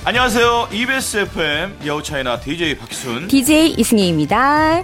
안녕하세요. EBS FM 여우차이나 DJ 박희순, DJ 이승희입니다.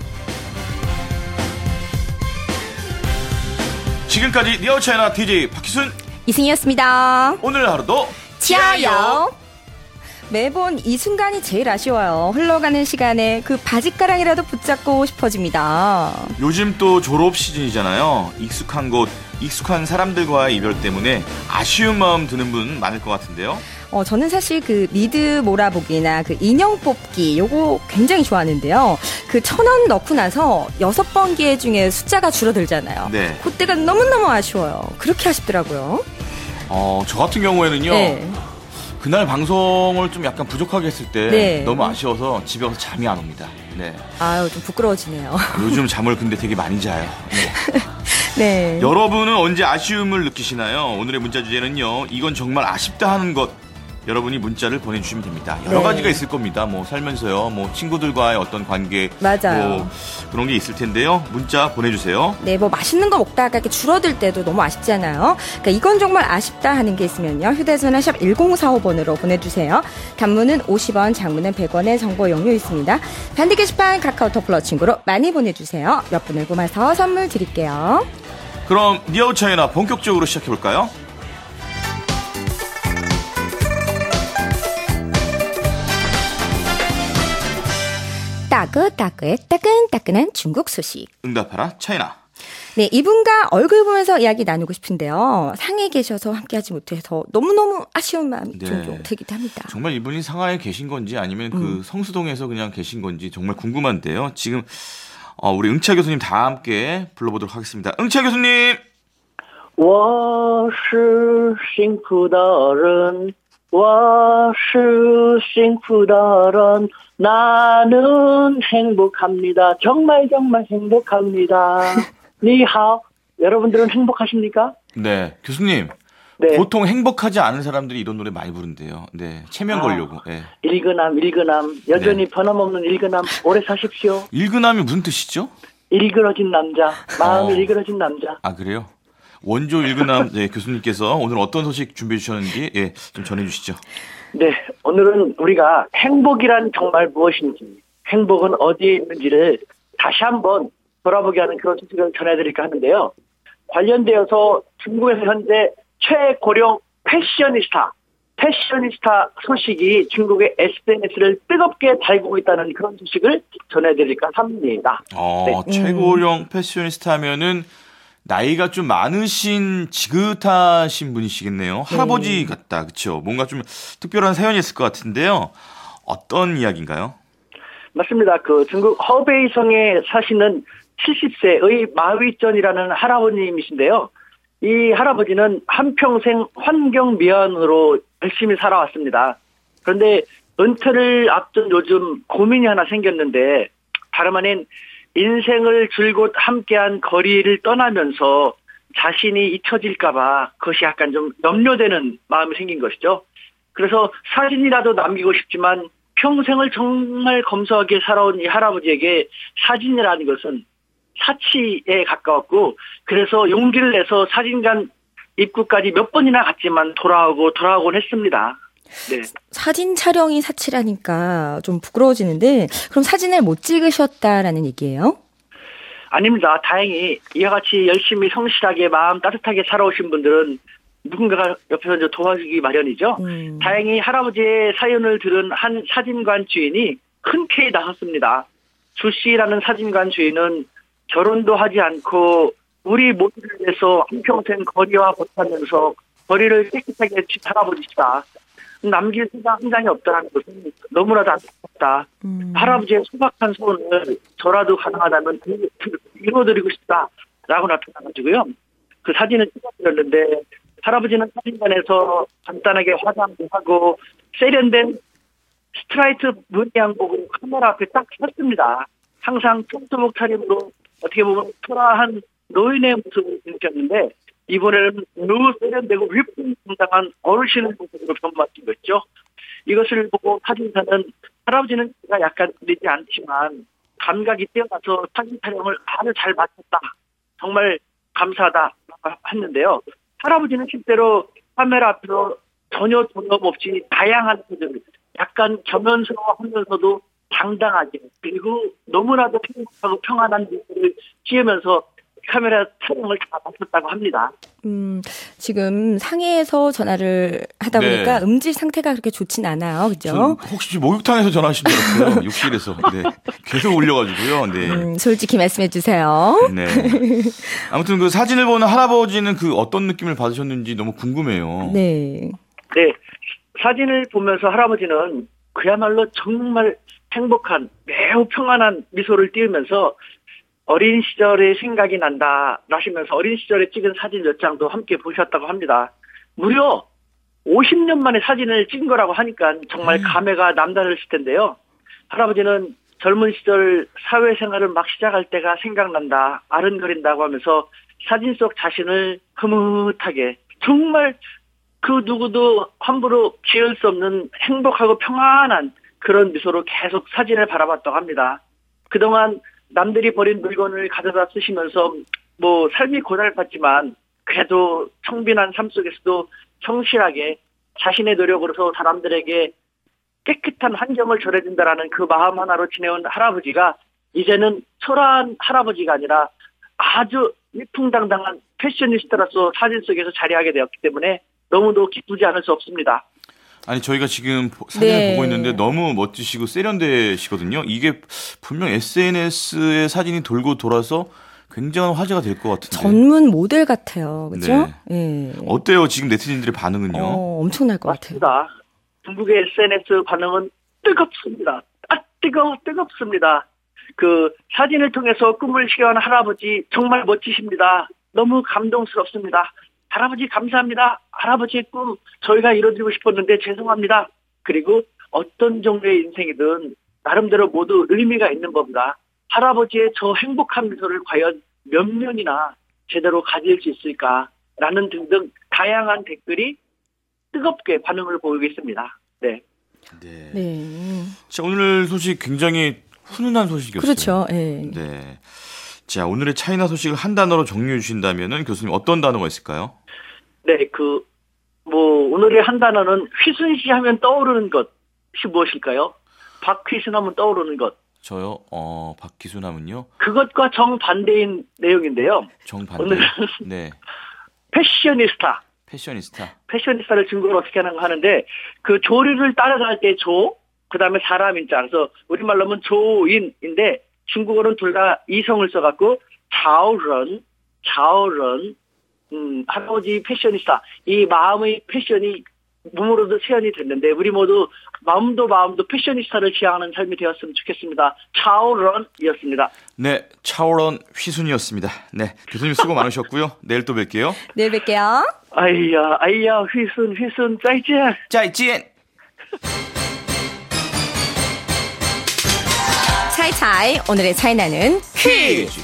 지금까지 여우차이나 DJ 박희순, 이승희였습니다. 오늘 하루도 치아요. 매번 이 순간이 제일 아쉬워요. 흘러가는 시간에 그 바짓가랑이라도 붙잡고 싶어집니다. 요즘 또 졸업 시즌이잖아요. 익숙한 곳, 익숙한 사람들과의 이별 때문에 아쉬운 마음 드는 분 많을 것 같은데요. 저는 사실 그 리드 몰아보기나 그 인형 뽑기 요거 굉장히 좋아하는데요. 그 1,000원 넣고 나서 6번 기회 중에 숫자가 줄어들잖아요. 네. 그때가 너무너무 아쉬워요. 그렇게 아쉽더라고요. 저 같은 경우에는요. 네. 그날 방송을 좀 약간 부족하게 했을 때 네. 너무 아쉬워서 집에 가서 잠이 안 옵니다. 네. 아유, 좀 부끄러워지네요. 요즘 잠을 근데 되게 많이 자요. 네. 네. 여러분은 언제 아쉬움을 느끼시나요? 오늘의 문자 주제는요. 이건 정말 아쉽다 하는 것. 여러분이 문자를 보내주시면 됩니다. 여러 네. 가지가 있을 겁니다. 뭐 살면서요. 뭐 친구들과의 어떤 관계. 맞아요. 뭐 그런 게 있을 텐데요. 문자 보내주세요. 네, 뭐 맛있는 거 먹다가 이렇게 줄어들 때도 너무 아쉽잖아요. 그러니까 이건 정말 아쉽다 하는 게 있으면요. 휴대전화 샵 1045번으로 보내주세요. 단문은 50원, 장문은 100원의 정보 용료 있습니다. 단디 게시판 카카오톡 플러스 친구로 많이 보내주세요. 몇 분을 고마서 선물 드릴게요. 그럼 니아우차이나 본격적으로 시작해볼까요? 따끈따끈한 중국 소식. 응답하라 차이나. 네, 이분과 얼굴 보면서 이야기 나누고 싶은데요. 상해 계셔서 함께하지 못해서 너무너무 아쉬운 마음이 네. 종종 들기도 합니다. 정말 이분이 상하이에 계신 건지 아니면 그 성수동에서 그냥 계신 건지 정말 궁금한데요. 지금 우리 응차 교수님 다 함께 불러보도록 하겠습니다. 응차 교수님. 我是幸福的人我是幸福的人나는 행복합니다. 정말 행복합니다. 니하오. 여러분들은 행복하십니까? 네, 교수님. 네. 보통 행복하지 않은 사람들이 이런 노래 많이 부른대요. 네, 체면 걸려고. 네. 일근함 여전히 네. 변함없는 일근함 오래 사십시오. 일근함이 무슨 뜻이죠? 일그러진 남자 마음이 일그러진 남자. 아, 그래요? 원조 일근함 네, 교수님께서 오늘 어떤 소식 준비해 주셨는지 예, 좀 전해주시죠. 네, 오늘은 우리가 행복이란 정말 무엇인지, 행복은 어디에 있는지를 다시 한번 돌아보게 하는 그런 소식을 전해드릴까 하는데요. 관련되어서 중국에서 현재 최고령 패셔니스타 소식이 중국의 SNS를 뜨겁게 달구고 있다는 그런 소식을 전해드릴까 합니다. 네. 최고령 패셔니스타 하면은 나이가 좀 많으신 지긋하신 분이시겠네요. 할아버지 같다. 그렇죠? 뭔가 좀 특별한 사연이 있을 것 같은데요. 어떤 이야기인가요? 맞습니다. 그 중국 허베이성에 사시는 70세의 마위전이라는 할아버님이신데요. 이 할아버지는 한평생 환경미화원으로 열심히 살아왔습니다. 그런데 은퇴를 앞둔 요즘 고민이 하나 생겼는데 다름 아닌 인생을 줄곧 함께한 거리를 떠나면서 자신이 잊혀질까봐 그것이 약간 좀 염려되는 마음이 생긴 것이죠. 그래서 사진이라도 남기고 싶지만 평생을 정말 검소하게 살아온 이 할아버지에게 사진이라는 것은 사치에 가까웠고 그래서 용기를 내서 사진관 입구까지 몇 번이나 갔지만 돌아오곤 했습니다. 네. 사진 촬영이 사치라니까 좀 부끄러워지는데 그럼 사진을 못 찍으셨다라는 얘기예요? 아닙니다. 다행히 이와 같이 열심히 성실하게 마음 따뜻하게 살아오신 분들은 누군가가 옆에서 이제 도와주기 마련이죠. 다행히 할아버지의 사연을 들은 한 사진관 주인이 흔쾌히 나섰습니다. 주 씨라는 사진관 주인은 결혼도 하지 않고 우리 모두를 위해서 한평생 거리와 버티면서 거리를 깨끗하게 친 할아버지시다. 남길 생각 한 장이 없다는 것은 너무나도 안타깝다. 할아버지의 소박한 소원을 저라도 가능하다면 이루어드리고 싶다라고 나타나가지고요. 그 사진을 찍어드렸는데 할아버지는 사진관에서 간단하게 화장도 하고 세련된 스트라이트 무늬양복으로 카메라 앞에 딱 섰습니다. 항상 청소복 차림으로 어떻게 보면 초라한 노인의 모습을 느꼈는데 이번에는 너무 세련되고 위풍당당한 어르신의 모습으로 변모하신 거죠. 이것을 보고 사진사는 할아버지는 제가 약간 들리지 않지만 감각이 뛰어나서 사진 촬영을 아주 잘 마쳤다. 정말 감사하다 했는데요. 할아버지는 실제로 카메라 앞에서 전혀 두려움 없이 다양한 사진을 약간 겸연스러워하면서도 당당하게 그리고 너무나도 행복하고 평안한 모습을 찍으면서 카메라 촬영을 다 마쳤다고 합니다. 지금 상해에서 전화를 하다 보니까 네. 음질 상태가 그렇게 좋진 않아요. 그죠? 혹시 목욕탕에서 전화하신 줄 알았어요. 욕실에서. 네. 계속 울려가지고요. 네. 솔직히 말씀해 주세요. 네. 아무튼 그 사진을 보는 할아버지는 그 어떤 느낌을 받으셨는지 너무 궁금해요. 네. 네, 사진을 보면서 할아버지는 그야말로 정말 행복한 매우 평안한 미소를 띄우면서 어린 시절의 생각이 난다 라시면서 어린 시절에 찍은 사진 몇 장도 함께 보셨다고 합니다. 무려 50년 만에 사진을 찍은 거라고 하니까 정말 감회가 남다르실 텐데요. 할아버지는 젊은 시절 사회생활을 막 시작할 때가 생각난다, 아른거린다고 하면서 사진 속 자신을 흐뭇하게 정말 그 누구도 함부로 지을 수 없는 행복하고 평안한 그런 미소로 계속 사진을 바라봤다고 합니다. 그동안 남들이 버린 물건을 가져다 쓰시면서 뭐 삶이 고달팠지만 그래도 청빈한 삶 속에서도 성실하게 자신의 노력으로서 사람들에게 깨끗한 환경을 전해준다라는 그 마음 하나로 지내온 할아버지가 이제는 초라한 할아버지가 아니라 아주 위풍당당한 패셔니스타로서 사진 속에서 자리하게 되었기 때문에 너무도 기쁘지 않을 수 없습니다. 아니 저희가 지금 사진을 네. 보고 있는데 너무 멋지시고 세련되시거든요. 이게 분명 SNS에 사진이 돌고 돌아서 굉장한 화제가 될 것 같은데. 전문 모델 같아요. 그죠? 네. 예. 어때요? 지금 네티즌들의 반응은요? 엄청날 것 같아요. 맞습니다. 중국의 SNS 반응은 뜨겁습니다. 뜨겁습니다. 그 사진을 통해서 꿈을 실현한 할아버지 정말 멋지십니다. 너무 감동스럽습니다. 할아버지 감사합니다. 할아버지의 꿈 저희가 이뤄드리고 싶었는데 죄송합니다. 그리고 어떤 종류의 인생이든 나름대로 모두 의미가 있는 겁니다. 할아버지의 저 행복한 미소를 과연 몇 년이나 제대로 가질 수 있을까라는 등등 다양한 댓글이 뜨겁게 반응을 보이고 있습니다. 네. 네. 네. 자, 오늘 소식 굉장히 훈훈한 소식이었어요. 그렇죠. 예. 네. 자, 오늘의 차이나 소식을 한 단어로 정리해 주신다면은 교수님 어떤 단어가 있을까요? 네, 오늘의 한 단어는 휘순시 하면 떠오르는 것이 무엇일까요? 박휘순 하면 떠오르는 것. 저요? 박기순 하면요? 그것과 정반대인 내용인데요. 정반대. 오늘은 네. 패셔니스타. 패셔니스타를 중국어로 어떻게 하는데, 그 조류를 따라갈 때 조, 그 다음에 사람 인자. 그래서 우리말로 하면 조인인데, 중국어는 둘 다 이성을 써갖고, 자오런, 할아버지 패셔니스타. 이 마음의 패션이 몸으로도 체현이 됐는데, 우리 모두 마음도 패셔니스타를 지향하는 삶이 되었으면 좋겠습니다. 차오런이었습니다. 네, 차오런 휘순이었습니다. 네, 교수님 수고 많으셨고요. 내일 또 뵐게요. 내일 뵐게요. 아이야, 휘순, 짜이젠. 짜이찐! 차이차이 오늘의 차이나는 퀴즈!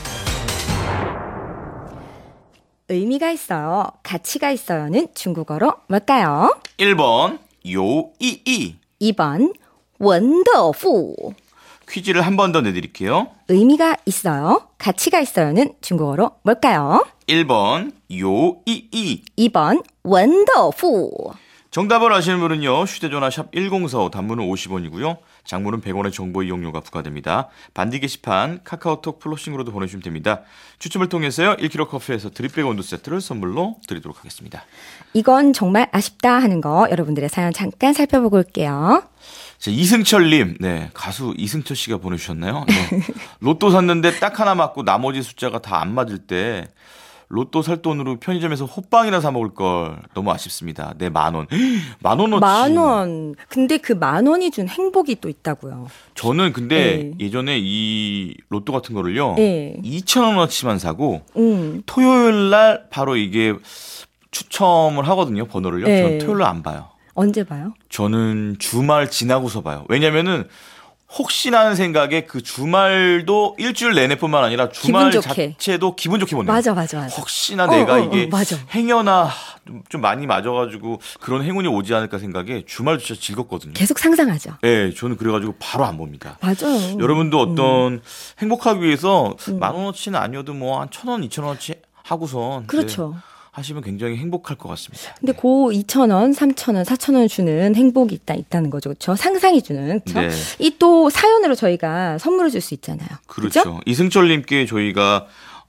의미가 있어요. 가치가 있어요는 중국어로 뭘까요? 1번 요이이 2번 원더푸. 퀴즈를 한 번 더 내드릴게요. 의미가 있어요. 가치가 있어요는 중국어로 뭘까요? 1번 요이이 2번 원더푸. 정답을 아시는 분은요. 휴대전화 샵 1045 단문은 50원이고요. 장문은 100원의 정보 이용료가 부과됩니다. 반디 게시판 카카오톡 플러싱으로도 보내주시면 됩니다. 추첨을 통해서요. 1kg 커피에서 드립백 온도 세트를 선물로 드리도록 하겠습니다. 이건 정말 아쉽다 하는 거 여러분들의 사연 잠깐 살펴보고 올게요. 자, 이승철님, 네, 가수 이승철 씨가 보내주셨나요? 네. 로또 샀는데 딱 하나 맞고 나머지 숫자가 다 안 맞을 때 로또 살 돈으로 편의점에서 호빵이나 사 먹을 걸 너무 아쉽습니다. 네, 10,000원. 10,000원어치. 10,000원. 근데 그 10,000원이 준 행복이 또 있다고요. 저는 근데 네. 예전에 이 로또 같은 거를요. 네. 2,000원어치만 사고 토요일 날 바로 이게 추첨을 하거든요. 번호를요. 네. 저는 토요일 날 안 봐요. 언제 봐요? 저는 주말 지나고서 봐요. 왜냐면은 혹시나 하는 생각에 그 주말도 일주일 내내뿐만 아니라 주말 기분 좋게. 자체도 기분 좋게 보내요. 맞아. 혹시나 내가 이게 맞아. 행여나 좀 많이 맞아가지고 그런 행운이 오지 않을까 생각에 주말도 진짜 즐겁거든요. 계속 상상하죠. 네, 저는 그래가지고 바로 안 봅니다. 맞아요. 여러분도 어떤 행복하기 위해서 10,000원어치는 아니어도 뭐 한 1,000원, 2,000원어치 하고선 그렇죠. 네, 하시면 굉장히 행복할 것 같습니다. 근데 고 2,000원, 3,000원, 4,000원 주는 행복이 있다는 거죠. 그렇죠? 상상이 주는. 그렇죠? 네. 이 또 사연으로 저희가 선물을 줄 수 있잖아요. 그렇죠. 그렇죠? 이승철님께 저희가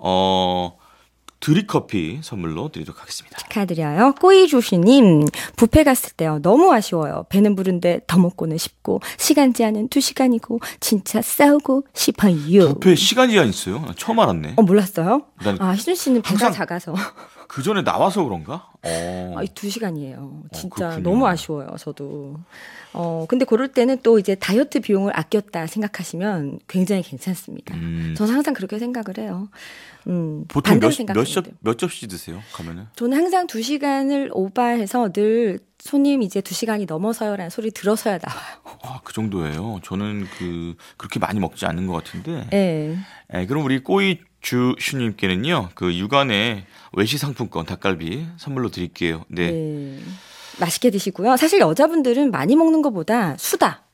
드립커피 선물로 드리도록 하겠습니다. 축하드려요. 꼬이조시님, 뷔페 갔을 때요. 너무 아쉬워요. 배는 부른데 더 먹고는 싶고 시간 제한은 2시간이고 진짜 싸우고 싶어요. 뷔페 시간 제한 있어요? 나 처음 알았네. 몰랐어요? 난 희준 씨는 배가 항상 작아서. 그 전에 나와서 그런가? 2시간이에요. 진짜 그렇군요. 너무 아쉬워요, 저도. 근데 그럴 때는 또 이제 다이어트 비용을 아꼈다 생각하시면 굉장히 괜찮습니다. 저는 항상 그렇게 생각을 해요. 보통 반대로 몇 접시 드세요? 가면은? 저는 항상 2시간을 오버해서 늘 손님 이제 2시간이 넘어서요라는 소리 들어서야 나와요. 그 정도예요. 저는 그렇게 많이 먹지 않는 것 같은데. 네. 그럼 우리 꼬이주슈님께는요, 그 유관의 외식 상품권 닭갈비 선물로 드릴게요. 네. 맛있게 드시고요. 사실 여자분들은 많이 먹는 것보다 수다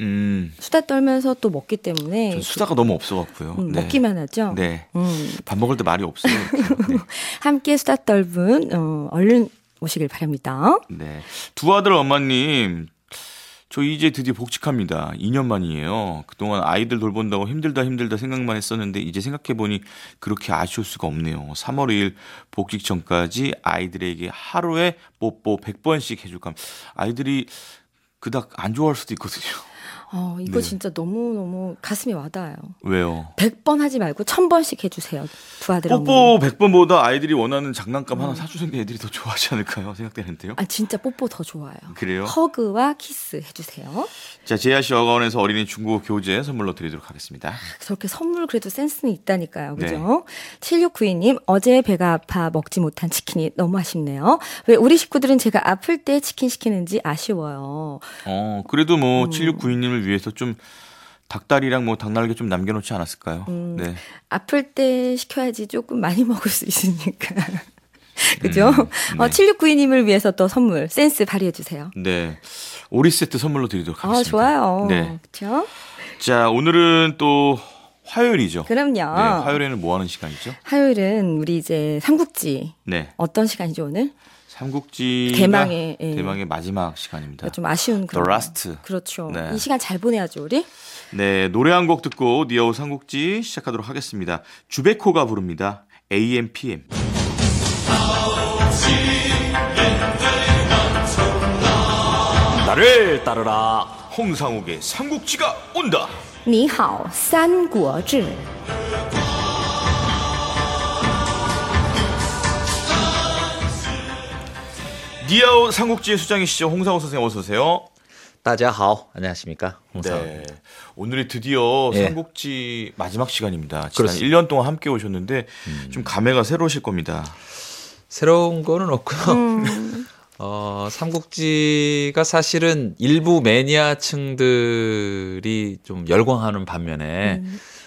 떨면서 또 먹기 때문에. 전 수다가 너무 없어갖고요. 네. 먹기만 하죠. 네. 밥 먹을 때 말이 없어요. 네. 함께 수다 떨분 얼른 오시길 바랍니다. 네. 두 아들 엄마님, 저 이제 드디어 복직합니다. 2년 만이에요. 그동안 아이들 돌본다고 힘들다 생각만 했었는데 이제 생각해보니 그렇게 아쉬울 수가 없네요. 3월 2일 복직 전까지 아이들에게 하루에 뽀뽀 100번씩 해줄까. 아이들이 그닥 안 좋아할 수도 있거든요. 이거 네. 진짜 너무너무 가슴이 와닿아요. 왜요? 100번 하지 말고 1000번씩 해주세요. 두 아들 뽀뽀 100번보다 아이들이 원하는 장난감 하나 사주는 게 애들이 더 좋아하지 않을까요? 생각되는데요. 진짜 뽀뽀 더 좋아요. 그래요? 허그와 키스 해주세요. 자, 제아씨 어가원에서 어린이 중국어 교재 선물로 드리도록 하겠습니다. 저렇게 선물 그래도 센스는 있다니까요. 그죠? 네. 7692님, 어제 배가 아파 먹지 못한 치킨이 너무 아쉽네요. 왜 우리 식구들은 제가 아플 때 치킨 시키는지 아쉬워요. 그래도 7692님을 위해서 좀 닭다리랑 닭날개 좀 남겨놓지 않았을까요? 네. 아플 때 시켜야지 조금 많이 먹을 수 있으니까. 그죠? 네. 7692님을 위해서 또 선물, 센스 발휘해주세요. 네. 오리 세트 선물로 드리도록 하겠습니다. 좋아요. 네. 그렇죠? 자, 오늘은 또 화요일이죠. 그럼요. 네. 화요일에는 뭐 하는 시간이죠? 화요일은 우리 이제 삼국지. 네. 어떤 시간이죠, 오늘? 삼국지가 대망의 마지막 시간입니다. 좀 아쉬운 The Last. 그렇죠. 네. 이 시간 잘 보내야죠, 우리. 네, 노래 한 곡 듣고 니아우 삼국지 시작하도록 하겠습니다. 주베코가 부릅니다. AM, PM. 나를 따르라. 홍상욱의 삼국지가 온다. 你好，三国志。 니아우 삼국지의 수장이시죠. 홍상욱 선생님 어서 오세요. 大家好, 안녕하십니까? 네. 오늘이 드디어 예. 삼국지 마지막 시간입니다. 지난 그렇습니다. 1년 동안 함께 오셨는데 좀 감회가 새로우실 겁니다. 새로운 거는 없고요. 삼국지가 사실은 일부 매니아층들이 좀 열광하는 반면에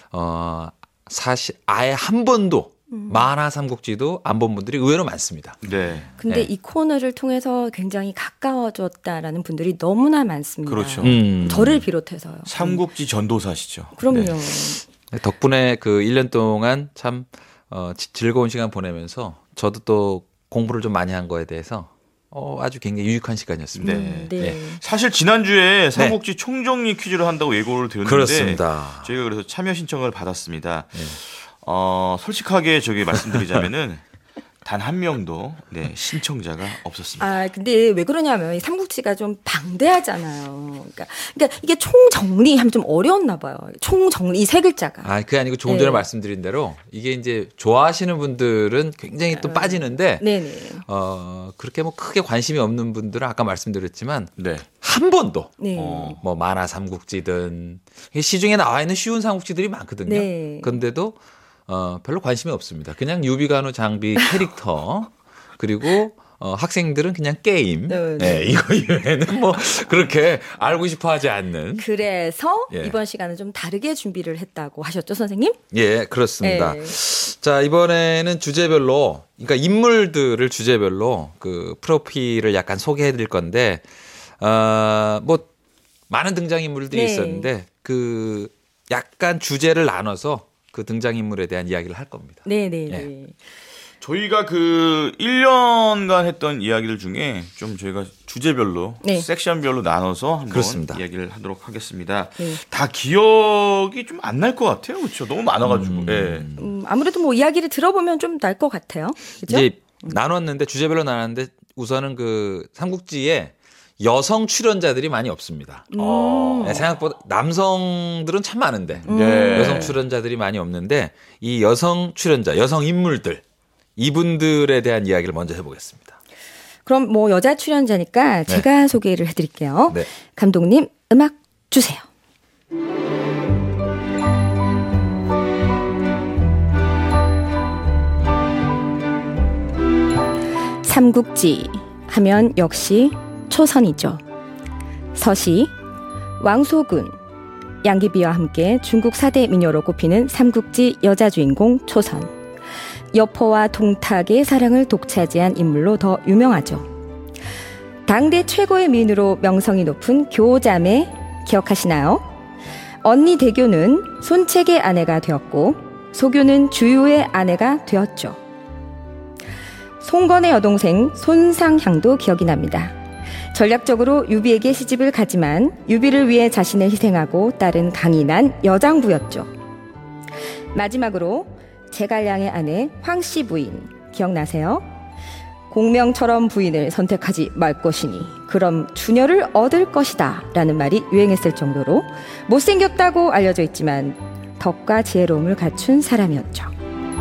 사실 아예 한 번도 만화 삼국지도 안 본 분들이 의외로 많습니다. 네. 근데 네. 이 코너를 통해서 굉장히 가까워졌다라는 분들이 너무나 많습니다. 그렇죠. 저를 비롯해서요. 삼국지 전도사시죠. 그럼요. 네. 덕분에 그 1년 동안 참 즐거운 시간 보내면서 저도 또 공부를 좀 많이 한 거에 대해서 아주 굉장히 유익한 시간이었습니다. 네. 네. 사실 지난주에 삼국지 총정리 퀴즈를 한다고 예고를 드렸는데 그렇습니다. 저희가 그래서 참여 신청을 받았습니다. 솔직하게 말씀드리자면은 단 한 명도 신청자가 없었습니다. 근데 왜 그러냐면 이 삼국지가 좀 방대하잖아요. 그러니까 이게 총정리하면 좀 어려웠나 봐요. 총정리 이 세 글자가. 그게 아니고 조금 전에 네. 말씀드린 대로 이게 이제 좋아하시는 분들은 굉장히 또 빠지는데 네네. 그렇게 뭐 크게 관심이 없는 분들은 아까 말씀드렸지만 네. 한 번도 네. 뭐 만화 삼국지든 시중에 나와 있는 쉬운 삼국지들이 많거든요. 네. 그런데도 별로 관심이 없습니다. 그냥 유비간호 장비 캐릭터 그리고 학생들은 그냥 게임. 네, 네, 이거 이외에는 뭐 그렇게 알고 싶어하지 않는. 그래서 예. 이번 시간은 좀 다르게 준비를 했다고 하셨죠, 선생님? 예, 그렇습니다. 네. 자, 이번에는 주제별로, 그러니까 인물들을 주제별로 그 프로필을 약간 소개해 드릴 건데, 뭐, 많은 등장인물들이 네. 있었는데, 그 약간 주제를 나눠서 그 등장인물에 대한 이야기를 할 겁니다. 네네네. 예. 저희가 그 1년간 했던 이야기들 중에 좀 저희가 주제별로 네. 섹션별로 나눠서 한번 그렇습니다. 이야기를 하도록 하겠습니다. 네. 다 기억이 좀 안 날 것 같아요. 그렇죠? 너무 많아가지고. 예. 아무래도 뭐 이야기를 들어보면 좀 날 것 같아요. 그죠? 이제 나눴는데 주제별로 나눴는데 우선은 그 삼국지에 여성 출연자들이 많이 없습니다. 네, 생각보다 남성들은 참 많은데 네. 여성 출연자들이 많이 없는데 이 여성 출연자, 여성 인물들 이분들에 대한 이야기를 먼저 해보겠습니다. 그럼 뭐 여자 출연자니까 제가 소개를 해드릴게요. 네. 감독님 음악 주세요. 삼국지 하면 역시 초선이죠. 서시, 왕소군, 양귀비와 함께 중국 4대 미녀로 꼽히는 삼국지 여자 주인공 초선. 여포와 동탁의 사랑을 독차지한 인물로 더 유명하죠. 당대 최고의 미인으로 명성이 높은 교자매 기억하시나요? 언니 대교는 손책의 아내가 되었고 소교는 주유의 아내가 되었죠. 송건의 여동생 손상향도 기억이 납니다. 전략적으로 유비에게 시집을 가지만 유비를 위해 자신을 희생하고 딸은 강인한 여장부였죠. 마지막으로 제갈량의 아내 황씨 부인 기억나세요? 공명처럼 부인을 선택하지 말 것이니 그럼 주녀를 얻을 것이다 라는 말이 유행했을 정도로 못생겼다고 알려져 있지만 덕과 지혜로움을 갖춘 사람이었죠.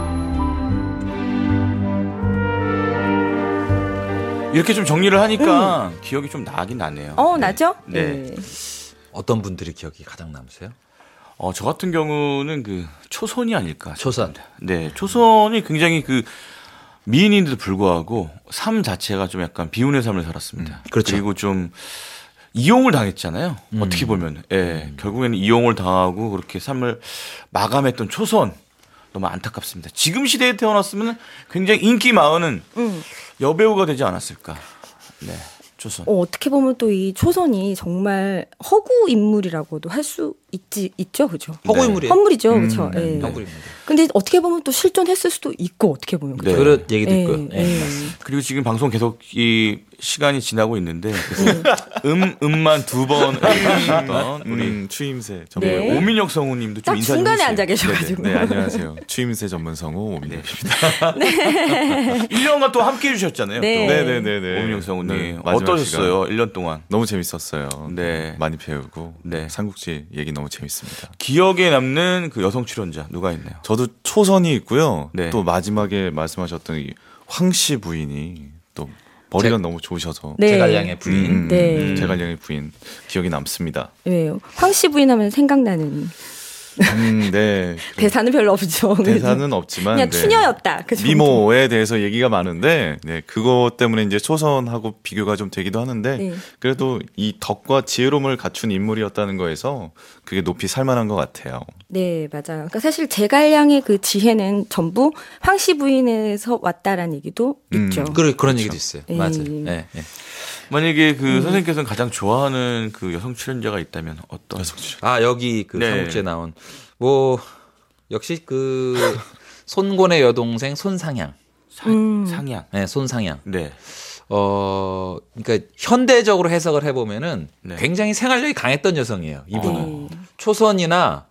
이렇게 좀 정리를 하니까 기억이 좀 나긴 나네요. 나죠? 네. 어떤 분들이 기억이 가장 남으세요? 저 같은 경우는 그 초선이 아닐까. 초선. 싶습니다. 네. 초선이 굉장히 그 미인인데도 불구하고 삶 자체가 좀 약간 비운의 삶을 살았습니다. 그렇죠. 그리고 좀 이용을 당했잖아요. 어떻게 보면. 예. 결국에는 이용을 당하고 그렇게 삶을 마감했던 초선. 너무 안타깝습니다. 지금 시대에 태어났으면 굉장히 인기 많은 여배우가 되지 않았을까. 네. 초선. 어떻게 보면 또 이 초선이 정말 허구 인물이라고도 할 수 있죠, 그죠? 허구 인물이에요. 헛물이죠, 그렇죠. 예. 허구 인물. 근데 어떻게 보면 또 실존했을 수도 있고 어떻게 보면 네. 그런 얘기도 있고요. 예. 그리고 지금 방송 계속 이 시간이 지나고 있는데 음만 두 번 해주셨던 우리 추임새 네. 네, 오민혁 성우님도 좀 딱 인사 좀 중간에 해주세요. 앉아 계셔가지고. 네, 안녕하세요. 추임새 전문 성우 오민혁입니다. 1년간 또 함께 해주셨잖아요. 네. 또. 네네네네. 오민혁 성우님 네, 마지막 어떠셨어요? 1년 동안 너무 재밌었어요. 네. 많이 배우고 네. 삼국지 얘기 너무 재밌습니다. 기억에 남는 그 여성 출연자 누가 있나요? 저도 초선이 있고요. 네. 또 마지막에 말씀하셨던 이 황씨 부인이 또 머리가 너무 좋으셔서 네. 제갈량의 부인. 네. 제갈량의 부인 기억이 남습니다. 네. 황씨 부인 하면 생각나는 네. 대사는 별로 없죠. 대사는 없지만 그냥 네. 추녀였다. 그 정도. 미모에 대해서 얘기가 많은데 네, 그것 때문에 이제 초선하고 비교가 좀 되기도 하는데 네. 그래도 이 덕과 지혜로움을 갖춘 인물이었다는 거에서 그게 높이 살만한 것 같아요. 네, 맞아요. 그러니까 사실 제갈량의 그 지혜는 전부 황씨 부인에서 왔다라는 얘기도 있죠. 그런 얘기도 있어요. 네. 맞아요. 네, 네. 만약에 그 선생님께서는 가장 좋아하는 그 여성 출연자가 있다면 어떤 여성 출연? 아 여기 그 네. 삼국지에 나온 뭐 역시 그 손곤의 여동생 손상향. 상향. 네, 손상향. 네. 그러니까 현대적으로 해석을 해보면은 네. 굉장히 생활력이 강했던 여성이에요. 이분은 네. 초선이나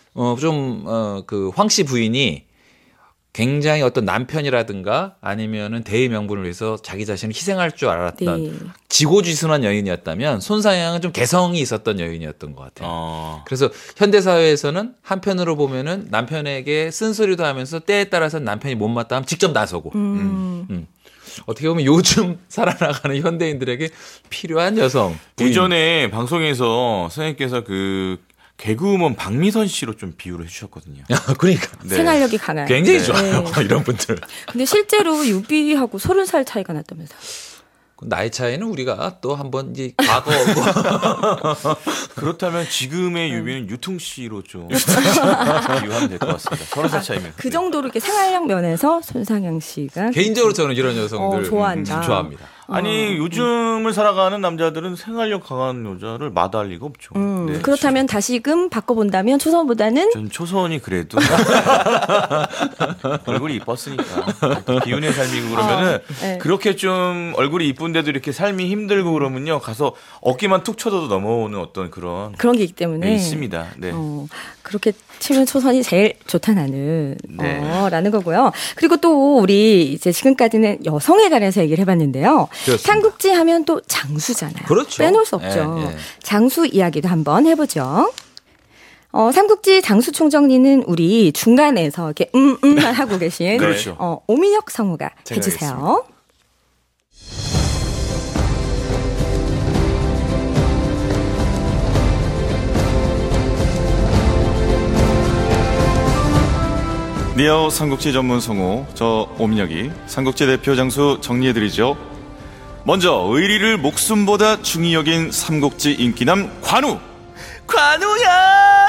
그 황씨 부인이 굉장히 어떤 남편이라든가 아니면은 대의 명분을 위해서 자기 자신을 희생할 줄 알았던 네. 지고지순한 여인이었다면 손상향은 좀 개성이 있었던 여인이었던 것 같아요. 그래서 현대 사회에서는 한편으로 보면은 남편에게 쓴소리도 하면서 때에 따라서는 남편이 못마땅하면 직접 나서고 어떻게 보면 요즘 살아나가는 현대인들에게 필요한 여성. 예전에 방송에서 선생님께서 그 개그우먼 박미선 씨로 좀 비유를 해주셨거든요. 그러니까 네. 생활력이 강한. 굉장히 네. 좋아요. 이런 분들. 근데 실제로 유비하고 30살 차이가 났다면서요. 나이 차이는 우리가 또 한번 이제 과거고 그렇다면 지금의 유비는 유퉁 씨로 좀 비유하면 될 것 같습니다. 30살 차이면. 그 정도로 이렇게 생활력 면에서 손상향 씨가 개인적으로 저는 이런 여성들 좋아한다. 좋아합니다. 아니 요즘을 살아가는 남자들은 생활력 강한 여자를 마다할 리가 없죠. 네. 그렇다면 다시금 바꿔본다면 초선보다는? 전 초선이 그래도 얼굴이 이뻤으니까 비운의 삶이고 그러면은 네. 그렇게 좀 얼굴이 이쁜데도 이렇게 삶이 힘들고 그러면요 가서 어깨만 툭 쳐도 넘어오는 어떤 그런 게 있기 때문에 네, 있습니다. 네. 그렇게 치면 초선이 제일 좋다 나는 라는 거고요. 그리고 또 우리 이제 지금까지는 여성에 관해서 얘기를 해봤는데요. 그렇습니다. 삼국지 하면 또 장수잖아요. 그렇죠. 빼놓을 수 없죠. 장수 이야기도 한번 해보죠. 삼국지 장수 총정리는 우리 중간에서 이렇게 하고 계신 그렇죠. 오민혁 성우가 해주세요. 니아오 삼국지 전문 성우 저 오민혁이 삼국지 대표 장수 정리해드리죠. 먼저 의리를 목숨보다 중히 여긴 삼국지 인기남 관우. 관우야.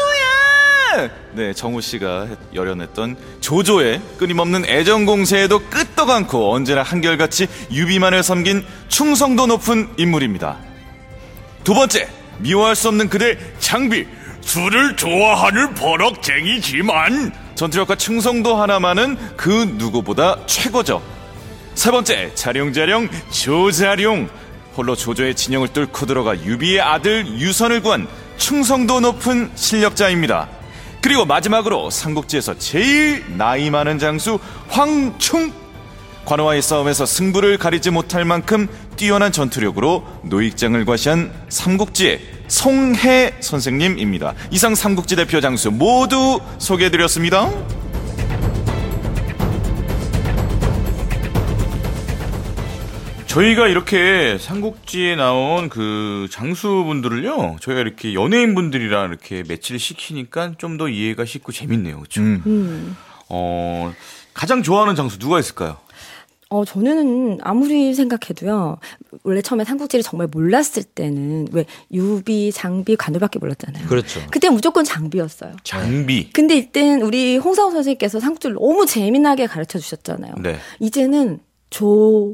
네, 정우 씨가 열연했던 조조의 끊임없는 애정 공세에도 끄떡 않고 언제나 한결같이 유비만을 섬긴 충성도 높은 인물입니다. 두 번째, 미워할 수 없는 그대 장비. 술을 좋아하는 버럭쟁이지만 전투력과 충성도 하나만은 그 누구보다 최고죠. 세 번째, 자룡 조자룡. 홀로 조조의 진영을 뚫고 들어가 유비의 아들 유선을 구한 충성도 높은 실력자입니다. 그리고 마지막으로 삼국지에서 제일 나이 많은 장수 황충. 관우와의 싸움에서 승부를 가리지 못할 만큼 뛰어난 전투력으로 노익장을 과시한 삼국지의 송해 선생님입니다. 이상 삼국지 대표 장수 모두 소개해드렸습니다. 저희가 이렇게 삼국지에 나온 그 장수분들을요, 저희가 이렇게 연예인분들이랑 이렇게 매치를 시키니까 좀 더 이해가 쉽고 재밌네요. 그렇죠? 가장 좋아하는 장수 누가 있을까요? 저는 아무리 생각해도요, 원래 처음에 삼국지를 정말 몰랐을 때는 왜 유비, 장비, 관우밖에 몰랐잖아요. 그렇죠. 그때 무조건 장비였어요. 장비. 근데 이때는 우리 홍사호 선생님께서 삼국지를 너무 재미나게 가르쳐 주셨잖아요. 네. 이제는 조자룡.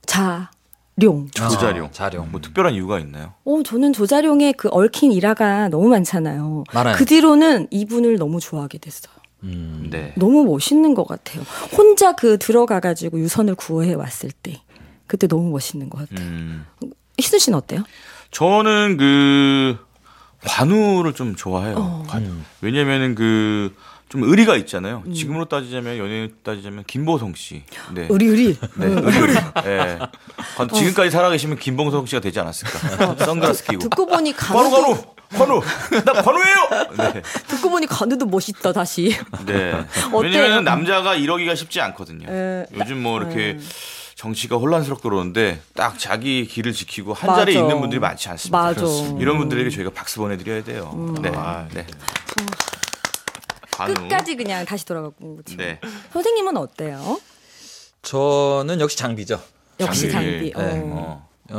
자룡. 뭐 특별한 이유가 있나요? 저는 조자룡의 그 얽힌 일화가 너무 많잖아요. 많아요. 그 뒤로는 이분을 너무 좋아하게 됐어요. 네. 너무 멋있는 것 같아요. 혼자 들어가가지고 유선을 구해 왔을 때. 그때 너무 멋있는 것 같아요. 희순 씨는 어때요? 저는 관우를 좀 좋아해요. 왜냐면은 좀 의리가 있잖아요. 지금으로 따지자면 연예인 따지자면 김보성 씨. 네. 의리. 네. 의리. 네. 지금까지 살아계시면 김보성 씨가 되지 않았을까. 선글라스 끼고. 듣고 보니 관우. 나 관우예요. 네. 듣고 보니 관우도 멋있다 다시. 네. 왜냐면 남자가 이러기가 쉽지 않거든요. 요즘 이렇게 정치가 혼란스럽게 그러는데 딱 자기 길을 지키고 한 자리에 있는 분들이 많지 않습니다. 맞아. 이런 분들에게 저희가 박수 보내드려야 돼요. 네. 네. 끝까지 그냥 다시 돌아가고. 네. 선생님은 어때요? 저는 역시 장비죠. 역시 장비. 네.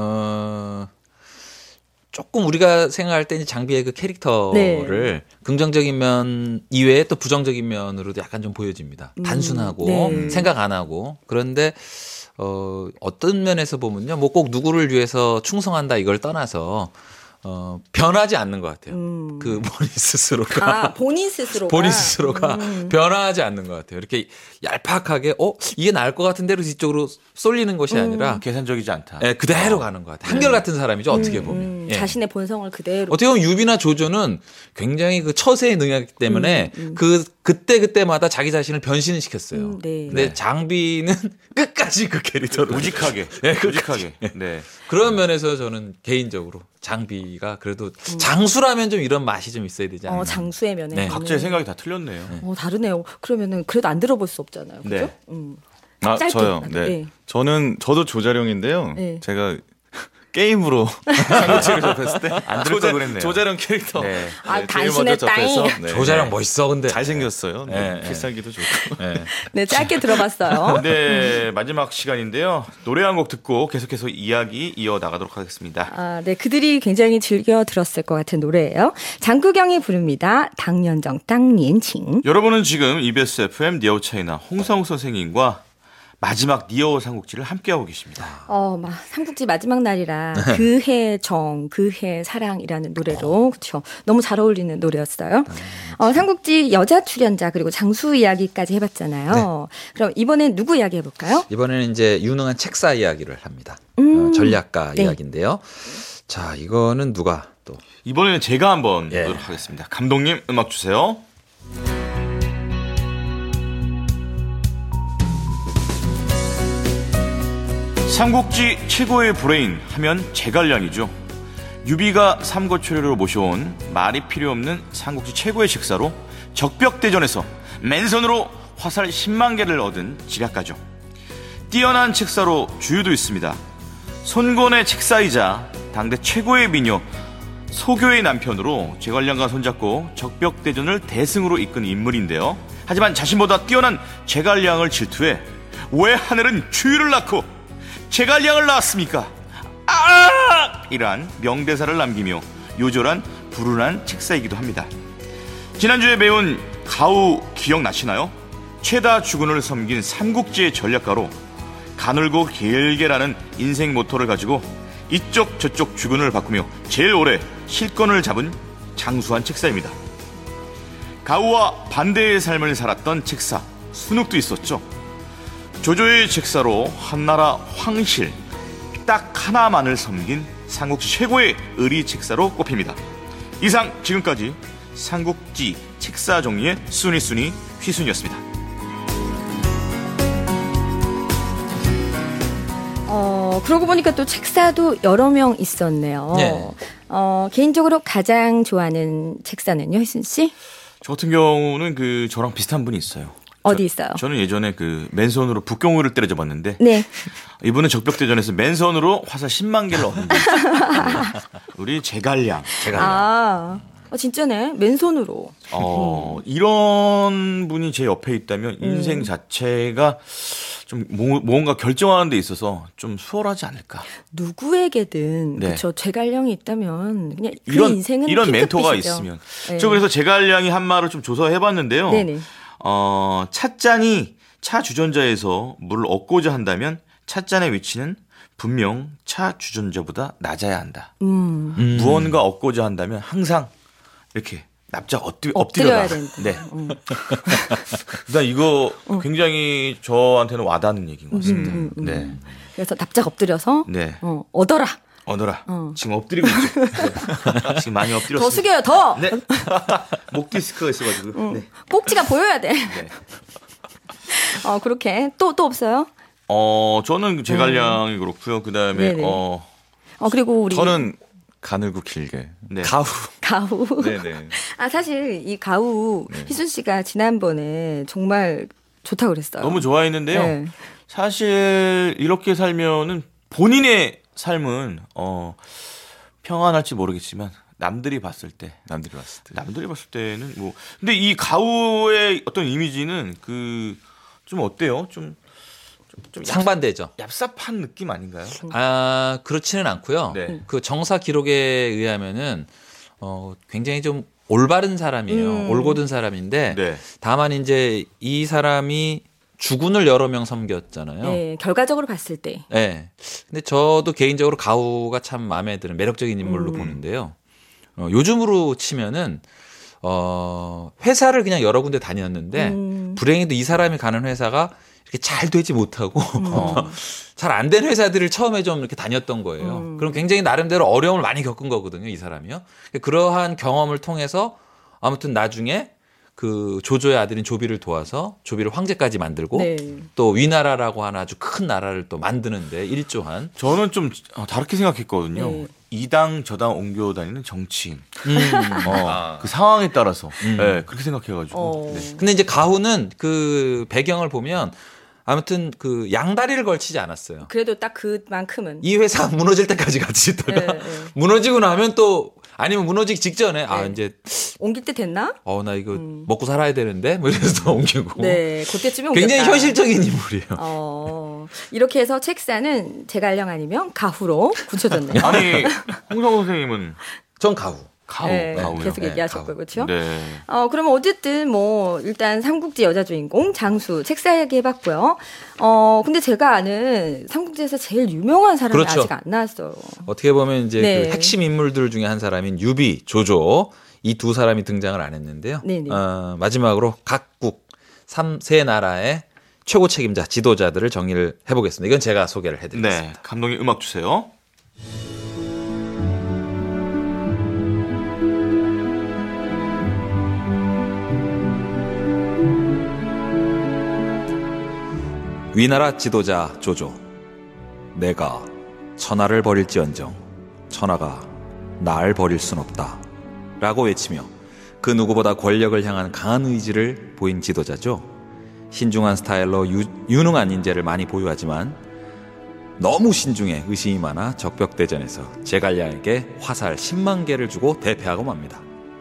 조금 우리가 생각할 때 장비의 그 캐릭터를 긍정적인 면 이외에 또 부정적인 면으로도 약간 좀 보여집니다. 단순하고 생각 안 하고. 그런데 어떤 면에서 보면요, 뭐 꼭 누구를 위해서 충성한다 이걸 떠나서 변하지 않는 것 같아요. 그 본인 스스로가 변하지 않는 것 같아요. 이렇게 얄팍하게 이게 나을 것 같은 대로 뒤쪽으로 쏠리는 것이 아니라 계산적이지 않다. 네, 그대로 가는 것 같아요. 한결같은 사람이죠. 어떻게 보면 자신의 본성을 그대로. 어떻게 보면 유비나 조조는 굉장히 그 처세에 능하기 때문에 그때마다 자기 자신을 변신을 시켰어요. 근데 장비는 끝까지 그 캐릭터를 우직하게. 네. 그런 면에서 저는 개인적으로 장비가 그래도 장수라면 좀 이런 맛이 좀 있어야 되지 않나요? 장수의 면에. 네. 각자의 생각이 다 틀렸네요. 다르네요. 그러면은 그래도 안 들어볼 수 없잖아요. 그죠? 네. 저요. 네. 저도 조자룡인데요. 네. 제가 게임으로 삼국지를 접했을 때 안 들을 걸 그랬네요. 조자룡 캐릭터. 네. 제일 먼저 접해서. 조자룡 멋있어 근데. 잘생겼어요. 필살기도 좋고. 네, 짧게 들어봤어요. 네, 마지막 시간인데요. 노래 한 곡 듣고 계속해서 이야기 이어나가도록 하겠습니다. 네, 그들이 굉장히 즐겨 들었을 것 같은 노래예요. 장구경이 부릅니다. 당년정 땅니엔칭. 여러분은 지금 EBS FM 니아오 차이나 홍상욱 선생님과 마지막 니어 삼국지를 함께하고 계십니다. 막 삼국지 마지막 날이라 그해 정, 그해 사랑이라는 노래로 그렇죠. 너무 잘 어울리는 노래였어요. 삼국지 여자 출연자 그리고 장수 이야기까지 해봤잖아요. 네. 그럼 이번엔 누구 이야기 해볼까요? 이번에는 이제 유능한 책사 이야기를 합니다. 전략가 네. 이야기인데요. 자, 이거는 누가 또? 이번에는 제가 한번 보도록 하겠습니다. 감독님 음악 주세요. 삼국지 최고의 브레인 하면 제갈량이죠. 유비가 삼고초려로 모셔온 말이 필요 없는 삼국지 최고의 책사로 적벽대전에서 맨손으로 화살 10만 개를 얻은 지략가죠. 뛰어난 책사로 주유도 있습니다. 손권의 책사이자 당대 최고의 미녀 소교의 남편으로 제갈량과 손잡고 적벽대전을 대승으로 이끈 인물인데요. 하지만 자신보다 뛰어난 제갈량을 질투해 왜 하늘은 주유를 낳고 제갈량을 낳았습니까? 이러한 명대사를 남기며 요절한 불운한 책사이기도 합니다. 지난주에 배운 가우 기억나시나요? 최다 주군을 섬긴 삼국지의 전략가로 가늘고 길게라는 인생 모토를 가지고 이쪽 저쪽 주군을 바꾸며 제일 오래 실권을 잡은 장수한 책사입니다. 가우와 반대의 삶을 살았던 책사 순욱도 있었죠. 조조의 책사로 한나라 황실 딱 하나만을 섬긴 삼국지 최고의 의리 책사로 꼽힙니다. 이상 지금까지 삼국지 책사 정리의 순위 휘순이었습니다. 그러고 보니까 또 책사도 여러 명 있었네요. 네. 개인적으로 가장 좋아하는 책사는요, 휘순 씨? 저 같은 경우는 저랑 비슷한 분이 있어요. 어디 있어요? 저는 예전에 맨손으로 북경호를 때려줘 봤는데 네. 이분은 적벽대전에서 맨손으로 화살 10만 개를 얻은 우리 제갈량. 진짜네. 맨손으로. 이런 분이 제 옆에 있다면 인생 자체가 좀 뭔가 결정하는 데 있어서 좀 수월하지 않을까. 누구에게든 그렇죠. 제갈량이 있다면 그냥 그 인생은 이런 핑크빛이죠. 멘토가 있으면. 네. 저 그래서 제갈량이 한 말을 좀 조사해봤는데요. 네네. 찻잔이 차 주전자에서 물을 얻고자 한다면 찻잔의 위치는 분명 차 주전자보다 낮아야 한다. 무언가 얻고자 한다면 항상 이렇게 납작 엎드려야 된다. 네. 일단 이거 굉장히 저한테는 와닿는 얘기인 것 같습니다. 네. 그래서 납작 엎드려서 네. 얻어라. 지금 엎드리고 있죠. 네. 지금 많이 엎드렸어요. 더 숙여요, 더. 네. 목 디스크가 있어가지고. 네. 꼭지가 보여야 돼. 네. 그렇게 또 없어요? 저는 제갈량이 그렇고요. 그다음에 그리고 우리 저는 가늘고 길게. 네. 가우. 네네. 사실 이 가우 희순 씨가 지난번에 정말 좋다고 그랬어요. 너무 좋아했는데요. 네. 사실 이렇게 살면은 본인의 삶은 평안할지 모르겠지만 남들이 봤을 때는 뭐 근데 이 가우의 어떤 이미지는 좀 어때요? 좀 상반되죠. 얍삽한 느낌 아닌가요? 그렇지는 않고요. 네. 그 정사 기록에 의하면은 굉장히 좀 올바른 사람이에요. 올곧은 사람인데 네. 다만 이제 이 사람이 주군을 여러 명 섬겼잖아요. 네, 결과적으로 봤을 때. 네. 근데 저도 개인적으로 가우가 참 마음에 드는 매력적인 인물로 보는데요. 요즘으로 치면은 회사를 그냥 여러 군데 다녔는데 불행히도 이 사람이 가는 회사가 이렇게 잘 되지 못하고 잘 안 된 회사들을 처음에 좀 이렇게 다녔던 거예요. 그럼 굉장히 나름대로 어려움을 많이 겪은 거거든요, 이 사람이요. 그러한 경험을 통해서 아무튼 나중에 그 조조의 아들인 조비를 도와서 조비를 황제까지 만들고 또 위나라라고 하는 아주 큰 나라를 또 만드는데 일조한. 저는 좀 다르게 생각했거든요. 네. 이당 저당 옮겨 다니는 정치인. 그 상황에 따라서 네, 그렇게 생각해가지고. 네. 근데 이제 가후는 그 배경을 보면 아무튼 그 양다리를 걸치지 않았어요. 그래도 딱 그만큼은. 이 회사 무너질 때까지 같이 있다가 무너지고 나면 또 아니면 무너지기 직전에 이제 옮길 때 됐나? 나 이거 먹고 살아야 되는데 뭐 이래서 옮기고. 네, 그때쯤에 옮겼다. 굉장히 현실적인 인물이에요. 이렇게 해서 책사는 제갈량 아니면 가후로 굳혀졌네요. 아니 홍성호 선생님은 전 가후. 가우, 네, 가우요. 계속 네, 얘기하셨고요, 그렇죠? 네. 그러면 어쨌든 뭐 일단 삼국지 여자 주인공 장수 책 이야기 해봤고요. 근데 제가 아는 삼국지에서 제일 유명한 사람이 그렇죠. 아직 안 나왔어요. 어떻게 보면 이제 네. 그 핵심 인물들 중에 한 사람인 유비, 조조 이 두 사람이 등장을 안 했는데요. 네네. 마지막으로 각국 세 나라의 최고 책임자, 지도자들을 정리를 해보겠습니다. 이건 제가 소개를 해드리겠습니다. 네. 감독님 음악 주세요. 위나라 지도자 조조. 내가 천하를 버릴지언정 천하가 날 버릴 순 없다. 라고 외치며 그 누구보다 권력을 향한 강한 의지를 보인 지도자죠. 신중한 스타일로 유능한 인재를 많이 보유하지만 너무 신중해 의심이 많아 적벽대전에서 제갈량에게 화살 10만 개를 주고 대패하고 맙니다.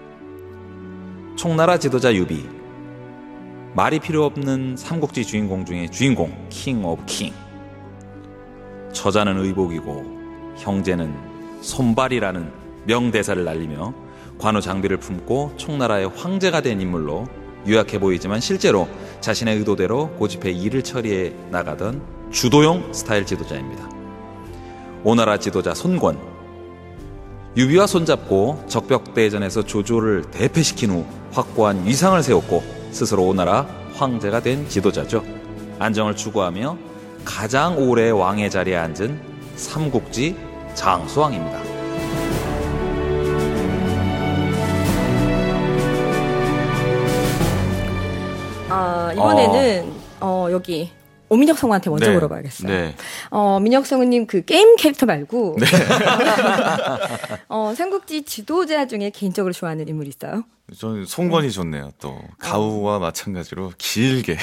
총나라 지도자 유비. 말이 필요 없는 삼국지 주인공 중에 주인공, 킹 오브 킹. 처자는 의복이고 형제는 손발이라는 명대사를 날리며 관우 장비를 품고 총나라의 황제가 된 인물로 유약해 보이지만 실제로 자신의 의도대로 고집해 일을 처리해 나가던 주도용 스타일 지도자입니다. 오나라 지도자 손권. 유비와 손잡고 적벽대전에서 조조를 대패시킨 후 확고한 위상을 세웠고 스스로 오나라 황제가 된 지도자죠. 안정을 추구하며 가장 오래 왕의 자리에 앉은 삼국지 장수왕입니다. 이번에는 여기 오민혁 성우한테 먼저 네. 물어봐야겠어요. 네. 민혁 성우님 그 게임 캐릭터 말고 삼국지 지도자 중에 개인적으로 좋아하는 인물 있어요? 저는 송권이 좋네요. 또 가우와 마찬가지로 길게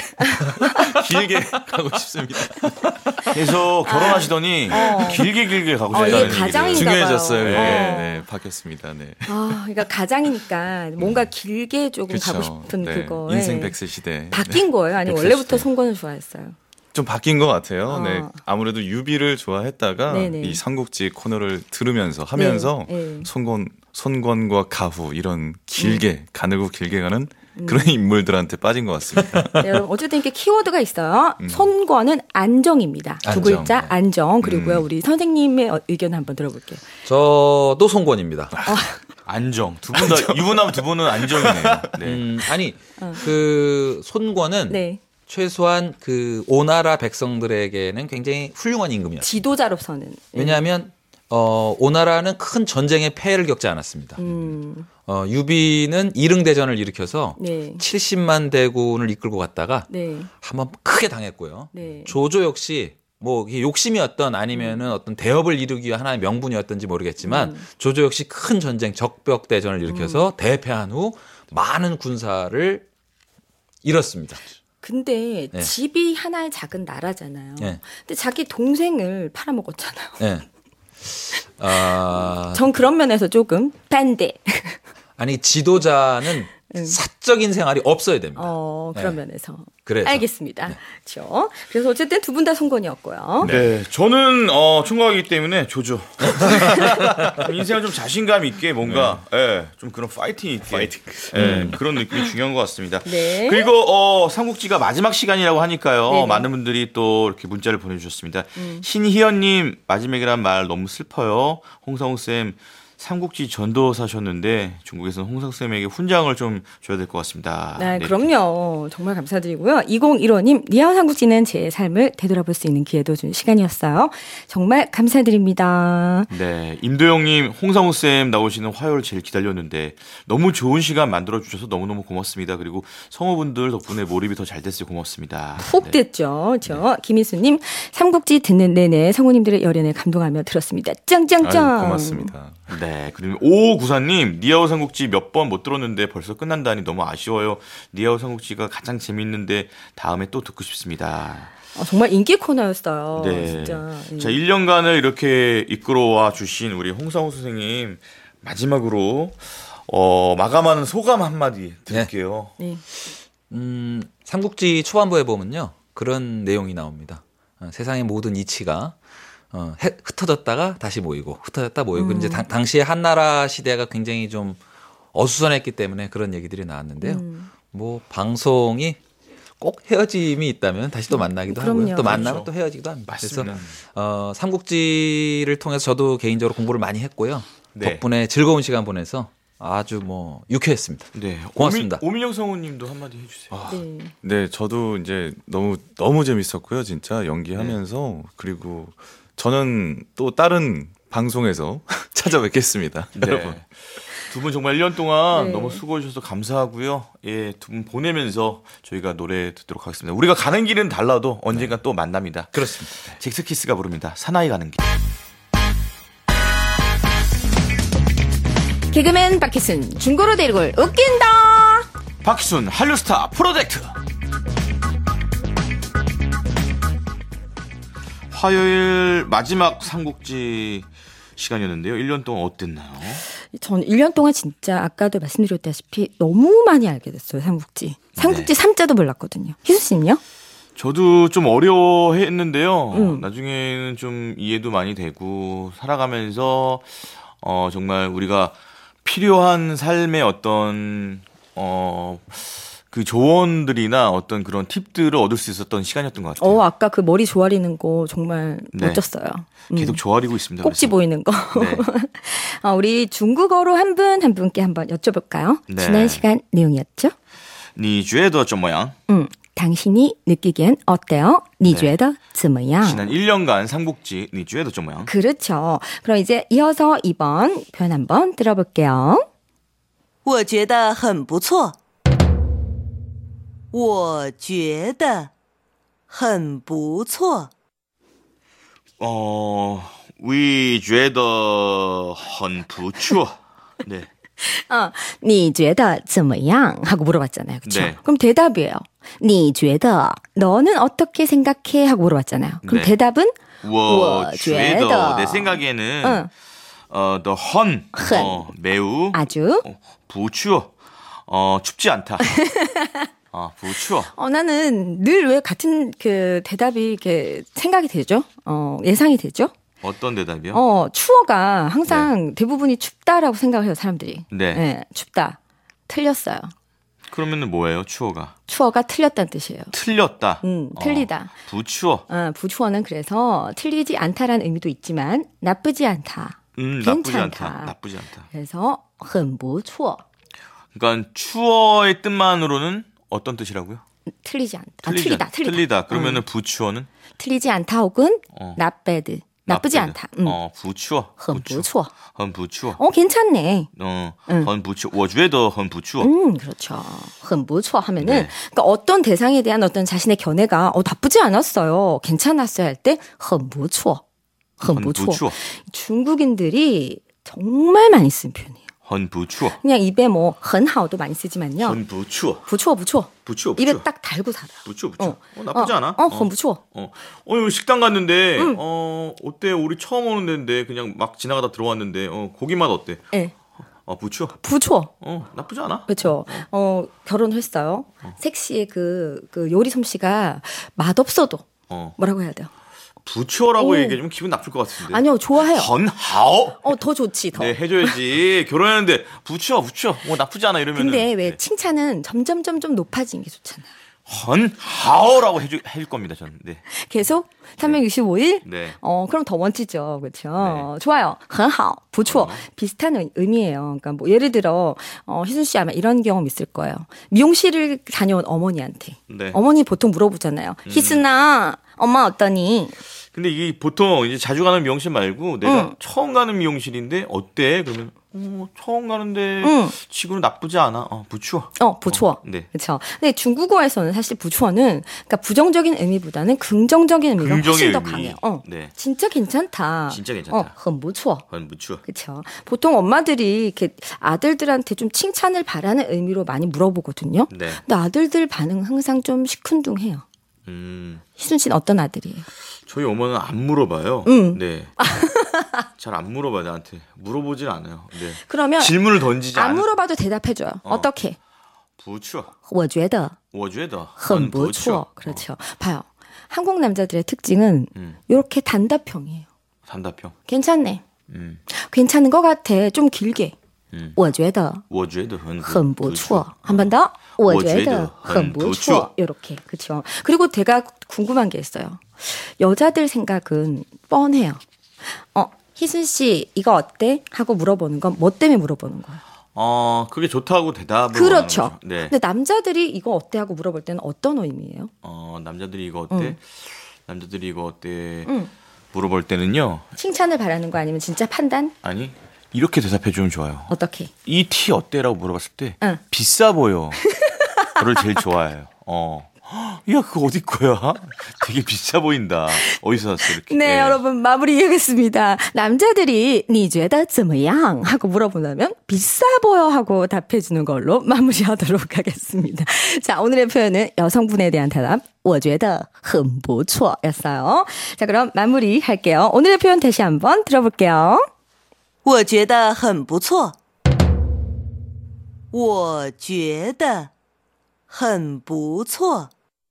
가고 싶습니다. 그래서 결혼하시더니 길게 가고 이게 싶다는 가장인가 얘기를. 중요해졌어요. 봐요. 이게. 네, 바뀌었습니다. 네. 그러니까 가장이니까 뭔가 길게 조금 그쵸. 가고 싶은 네, 그거에 인생 100세 시대. 바뀐 거예요? 아니면 백세 원래부터 시대. 송권을 좋아했어요? 좀 바뀐 것 같아요. 네. 어. 아무래도 유비를 좋아했다가 네네. 이 삼국지 코너를 들으면서 하면서 네. 손권과 가후 이런 길게 가늘고 길게 가는 그런 인물들한테 빠진 것 같습니다. 네, 여러분 어쨌든 이렇게 키워드가 있어요. 손권은 안정입니다. 두 안정. 글자 안정. 그리고요 우리 선생님의 의견 한번 들어볼게요. 저도 송권입니다. 안정. 두 분 다 유부남 두 분은 안정이네요. 네. 아니 그 손권은 네. 최소한 그 오나라 백성들에게는 굉장히 훌륭한 임금이었어요. 지도자로서는. 왜냐하면 오나라는 큰 전쟁의 폐해를 겪지 않았습니다. 유비는 이릉대전을 일으켜서 네. 70만 대군을 이끌고 갔다가 네. 한번 크게 당했고요. 네. 조조 역시 뭐 이게 욕심이었던 아니면은 어떤 대업을 이루기 위한 하나의 명분이었던지 모르겠지만 조조 역시 큰 전쟁 적벽대전을 일으켜서 대패한 후 많은 군사를 잃었습니다. 근데 네. 집이 하나의 작은 나라잖아요. 네. 근데 자기 동생을 팔아먹었잖아요. 네. 전 그런 면에서 조금 반대. 아니 지도자는 사적인 생활이 없어야 됩니다. 그런 네. 면에서. 그래서. 알겠습니다. 그렇죠. 그래서 어쨌든 두 분 다 송권이었고요. 네, 저는 총각이기 때문에 조조. 인생을 좀 자신감 있게 뭔가, 좀 그런 파이팅 있게, 그런 느낌이 중요한 것 같습니다. 네. 그리고 삼국지가 마지막 시간이라고 하니까요, 네네. 많은 분들이 또 이렇게 문자를 보내주셨습니다. 신희연님 마지막이란 말 너무 슬퍼요. 홍성우 쌤. 삼국지 전도사셨는데 중국에서는 홍성쌤에게 훈장을 좀 줘야 될 것 같습니다. 네, 그럼요. 정말 감사드리고요. 2015님, 리아웃 삼국지는 제 삶을 되돌아볼 수 있는 기회도 준 시간이었어요. 정말 감사드립니다. 네, 임도영님, 홍성우쌤 나오시는 화요일 제일 기다렸는데 너무 좋은 시간 만들어주셔서 너무너무 고맙습니다. 그리고 성우분들 덕분에 몰입이 더 잘 됐어요. 고맙습니다. 푹 됐죠. 김희수님, 삼국지 듣는 내내 성우님들의 열연에 감동하며 들었습니다. 짱짱짱. 아유, 고맙습니다. 네, 그리고 오구사님, 니아오 삼국지 몇 번 못 들었는데 벌써 끝난다니 너무 아쉬워요. 니아오 삼국지가 가장 재밌는데 다음에 또 듣고 싶습니다. 정말 인기 코너였어요. 네. 진짜. 자, 1년간을 이렇게 이끌어와 주신 우리 홍성우 선생님 마지막으로 마감하는 소감 한마디 드릴게요. 네. 삼국지 초반부에 보면요. 그런 내용이 나옵니다. 세상의 모든 이치가 흩어졌다가 다시 모이고 흩어졌다 모이고 이제 당시에 한나라 시대가 굉장히 좀 어수선했기 때문에 그런 얘기들이 나왔는데요. 뭐 방송이 꼭 헤어짐이 있다면 다시 또 만나기도 하고요. 또 만나면 또 헤어지기도 합니다. 맞습니다. 그래서 삼국지를 통해서 저도 개인적으로 공부를 많이 했고요. 네. 덕분에 즐거운 시간 보내서 아주 뭐 유쾌했습니다. 네, 고맙습니다. 오민영 성우님도 한마디 해주세요. 네, 저도 이제 너무 재밌었고요, 진짜 연기하면서 그리고 저는 또 다른 방송에서 찾아뵙겠습니다, 네. 여러분. 두 분 정말 1년 동안 너무 수고해 주셔서 감사하고요. 예, 두 분 보내면서 저희가 노래 듣도록 하겠습니다. 우리가 가는 길은 달라도 언젠가 또 만납니다. 그렇습니다. 잭스키스가 부릅니다. 사나이 가는 길. 개그맨 박희순 중고로 대륙을 웃긴다. 박희순 한류스타 프로젝트. 화요일 마지막 삼국지 시간이었는데요. 1년 동안 어땠나요? 전 1년 동안 진짜 아까도 말씀드렸다시피 너무 많이 알게 됐어요. 삼국지. 삼국지 3자도 몰랐거든요. 희수 씨는요? 저도 좀 어려워했는데요. 나중에는 좀 이해도 많이 되고 살아가면서 정말 우리가 필요한 삶의 어떤 그 조언들이나 어떤 그런 팁들을 얻을 수 있었던 시간이었던 것 같아요. 아까 그 머리 조아리는 거 정말 멋졌어요. 계속 조아리고 있습니다. 꼭지 그래서. 보이는 거. 네. 우리 중국어로 한 분 한 분께 한번 여쭤볼까요? 네. 지난 시간 내용이었죠? 你觉得怎么样? 당신이 느끼기엔 어때요? 你觉得怎么样? 지난 1년간 삼국지 你觉得怎么样? 그렇죠. 그럼 이제 이어서 2번 표현 한번 들어볼게요. 我觉得很不错。我觉得很不错。 we 觉得很不错. 네. 你觉得怎么样? 하고 물어봤잖아요. 그렇죠? 네. 그럼 대답이에요. 你觉得 너는 어떻게 생각해? 하고 물어봤잖아요. 그럼 네. 대답은 我觉得觉得 내 생각에는 the 很 매우 아주 不错 춥지 않다.不错. 나는 늘 왜 같은 그 대답이 이렇게 생각이 되죠? 예상이 되죠? 어떤 대답이요? 추워가 항상 대부분이 춥다라고 생각해요, 사람들이. 네. 춥다. 틀렸어요. 그러면은 뭐예요? 추워가? 추워가 틀렸다는 뜻이에요. 틀렸다. 틀리다. 부추어. 부추어는 그래서 틀리지 않다라는 의미도 있지만 나쁘지 않다. 나쁘지 않다. 나쁘지 않다. 그래서 很不错. 그러니까 추어의 뜻만으로는 어떤 뜻이라고요? 틀리지 않다. 틀리다. 그러면은 부추어는? 틀리지 않다 혹은 not bad. 나쁘지 않다. 부추어. 很不错. 很不错. 괜찮네. 很不错. 我觉得很不错. 그렇죠. 很不错 하면은 네. 그러니까 어떤 대상에 대한 어떤 자신의 견해가 나쁘지 않았어요. 괜찮았어요 할 때 很不错. 很不错. 중국인들이 정말 많이 쓰는 표현이에요. 很不错. 그냥 입에 뭐 很好도 많이 쓰지만요. 很不错. 不错. 부추어. 입에 딱 달고 살아요. 부추어. 나쁘지 않아. 很不错. 여기 식당 갔는데 어때? 우리 처음 오는 데인데 그냥 막 지나가다 들어왔는데 고기 맛 어때? 네. 부추어. 不错. 나쁘지 않아. 그렇죠. 결혼했어요. 색시의 그 요리 솜씨가 맛없어도 뭐라고 해야 돼요? 부추어라고 얘기하면 기분 나쁠 것 같은데. 아니요, 좋아해요. 很好. 더 좋지, 더. 네, 해줘야지. 결혼했는데 부추어. 나쁘지 않아 이러면. 근데 왜 칭찬은 점점 높아지는 게 좋잖아요. 很好라고 해줄 겁니다, 저는. 네. 계속 365일? 네. 그럼 더 멋지죠. 그렇죠. 좋아요. 很好, 不错. 비슷한 의미예요. 그러니까 뭐 예를 들어 희순 씨 아마 이런 경험 있을 거예요. 미용실을 다녀온 어머니한테. 네. 어머니 보통 물어보잖아요. 희순아, 엄마 어떠니? 근데 이게 보통 이제 자주 가는 미용실 말고 내가 처음 가는 미용실인데 어때? 그러면 처음 가는데 치고는 나쁘지 않아. 부추어. 부추어. 네. 그렇죠. 근데 중국어에서는 사실 부추어는 그러니까 부정적인 의미보다는 긍정적인 의미가 훨씬 더 강해요. 네. 진짜 괜찮다. 진짜 괜찮다. 很不错. 很不错. 그렇죠. 보통 엄마들이 이렇게 아들들한테 좀 칭찬을 바라는 의미로 많이 물어보거든요. 네. 근데 아들들 반응 항상 좀 시큰둥해요. 희순 씨는 어떤 아들이에요? 저희 어머는 안 물어봐요. 네. 잘 안 물어봐요, 나한테. 물어보질 않아요. 네. 그러면 질문을 던지지 안 물어봐도 대답해줘요. 어떻게? 不错. 我觉得很不错. 그렇죠. 봐요. 한국 남자들의 특징은 이렇게 단답형이에요. 3다평. 괜찮네. 괜찮은 것 같아. 좀 길게. 我觉得很不错. 한 번 더. 我觉得很不错. 이렇게. 그렇죠. 그리고 제가 궁금한 게 있어요. 여자들 생각은 뻔해요. 희순 씨 이거 어때? 하고 물어보는 건 뭐 때문에 물어보는 거예요? 그게 좋다고 대답을 그렇죠. 하는 거죠. 네. 근데 남자들이 이거 어때? 하고 물어볼 때는 어떤 의미예요? 남자들이 이거 어때? 남자들이 이거 어때? 물어볼 때는요. 칭찬을 바라는 거 아니면 진짜 판단? 아니. 이렇게 대답해주면 좋아요. 어떻게? 이 티 어때라고 물어봤을 때 비싸 보여. 그걸 제일 좋아해요. 야 그거 어디 거야? 되게 비싸 보인다. 어디서 샀어 이렇게. 네, 여러분 마무리하겠습니다. 남자들이 你觉得怎么样? 하고 물어본다면 비싸 보여 하고 답해주는 걸로 마무리하도록 하겠습니다. 자, 오늘의 표현은 여성분에 대한 대답 我觉得很不错 였어요. 자, 그럼 마무리할게요. 오늘의 표현 다시 한번 들어볼게요. 我觉得很不错。我觉得很不错。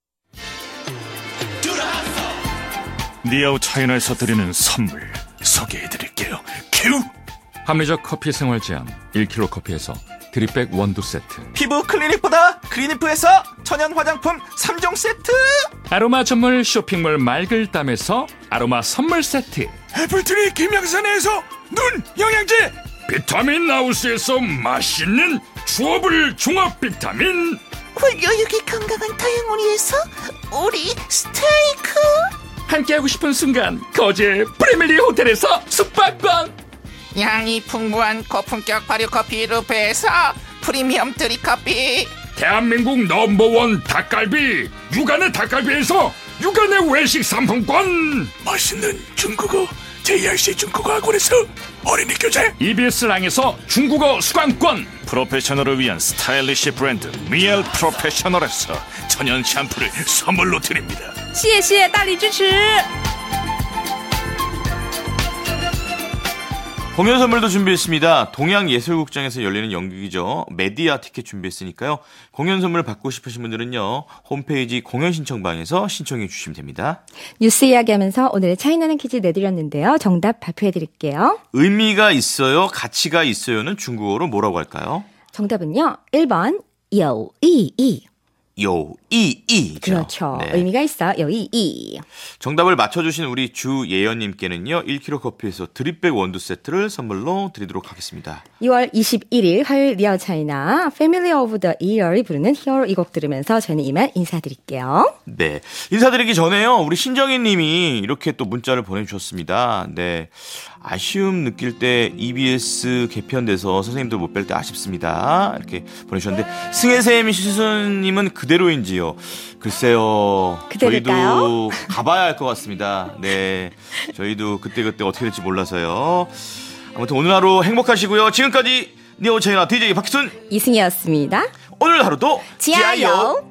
니아오 차이나에서 드리는 선물 소개해드릴게요. 큐! 합리적 커피 생활 제한 1kg 커피에서 드립백 원두 세트, 피부 클리닉보다 클리닉프에서 천연 화장품 3종 세트, 아로마 전문 쇼핑몰 말글담에서 아로마 선물 세트, 애플트리 김양산에서 눈 영양제, 비타민 하우스에서 맛있는 주어블 종합 비타민, 굴려육이 건강한 다양오리에서 오리 스테이크, 함께하고 싶은 순간 거제 프리밀리 호텔에서 숙박권, 향이 풍부한 고품격 발효커피 루페에서 프리미엄 드립커피, 대한민국 넘버원 닭갈비 육안의 닭갈비에서 육안의 외식 상품권, 맛있는 중국어 JRC 중국어 학원에서 어린이 교재, EBS 랑에서 중국어 수강권, 프로페셔널을 위한 스타일리시 브랜드 미엘 프로페셔널에서 천연 샴푸를 선물로 드립니다. 谢谢大力支持. 공연 선물도 준비했습니다. 동양예술국장에서 열리는 연극이죠. 메디아 티켓 준비했으니까요. 공연 선물 받고 싶으신 분들은요. 홈페이지 공연 신청방에서 신청해 주시면 됩니다. 뉴스 이야기하면서 오늘의 차이나는 퀴즈 내드렸는데요. 정답 발표해드릴게요. 의미가 있어요, 가치가 있어요는 중국어로 뭐라고 할까요? 정답은요. 1번 有意义. 요이이. 그렇죠. 네. 의미가 있어. 有意义. 정답을 맞춰주신 우리 주예연님께는요. 1kg 커피에서 드립백 원두 세트를 선물로 드리도록 하겠습니다. 2월 21일 화요일 리어 차이나 패밀리 오브 더 이어를 부르는 히어로 이 곡 들으면서 저희는 이만 인사드릴게요. 네. 인사드리기 전에요. 우리 신정희 님이 이렇게 또 문자를 보내주셨습니다. 네. 아쉬움 느낄 때 EBS 개편돼서 선생님들 못 뵐 때 아쉽습니다. 이렇게 보내주셨는데 승혜쌤 시수님은 그대로인지요? 글쎄요. 그대로일까요? 저희도 가봐야 할 것 같습니다. 네. 저희도 그때그때 어떻게 될지 몰라서요. 아무튼 오늘 하루 행복하시고요. 지금까지 니오 차이나 DJ 박순 이승희였습니다. 오늘 하루도 지아요.